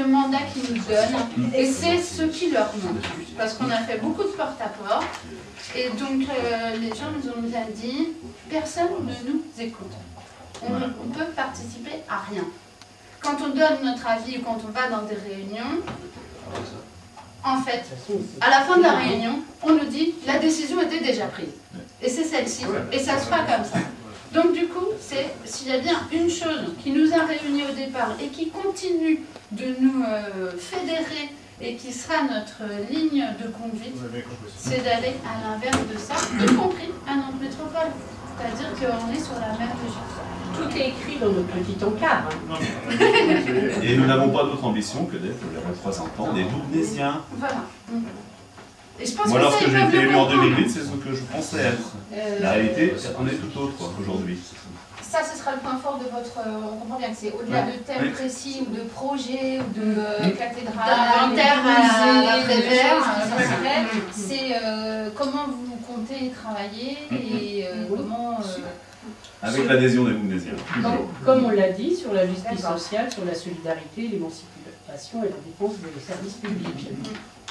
mandat qu'ils nous donnent, et c'est ce qui leur manque. Parce qu'on a fait beaucoup de porte-à-porte, et donc les gens nous ont bien dit, personne ne nous écoute. On peut participer à rien. Quand on donne notre avis ou quand on va dans des réunions, en fait, à la fin de la réunion, on nous dit la décision était déjà prise. Et c'est celle-ci. Et ça se fera comme ça. Donc du coup, s'il y a bien une chose qui nous a réunis au départ et qui continue de nous fédérer et qui sera notre ligne de conduite, c'est d'aller à l'inverse de ça, y compris à notre métropole. C'est-à-dire qu'on est sur la même logique. Tout est écrit dans notre petit encart. Et nous n'avons pas d'autre ambition que d'être les représentants des Doubnésiens. Voilà. Et je pense Moi, que lorsque ça, j'ai été élu en comprendre. 2008, c'est ce que je pensais être. La réalité, on est tout autre aujourd'hui. Ça, ce sera le point fort de votre... on comprend bien que c'est au-delà de thèmes précis ou de projets ou de cathédrales, D'inventaire à Prévert. C'est comment vous comptez travailler et comment... Avec l'adhésion des Doubnésiens. Comme on l'a dit, sur la justice sociale, sur la solidarité, l'émancipation et la défense des services publics.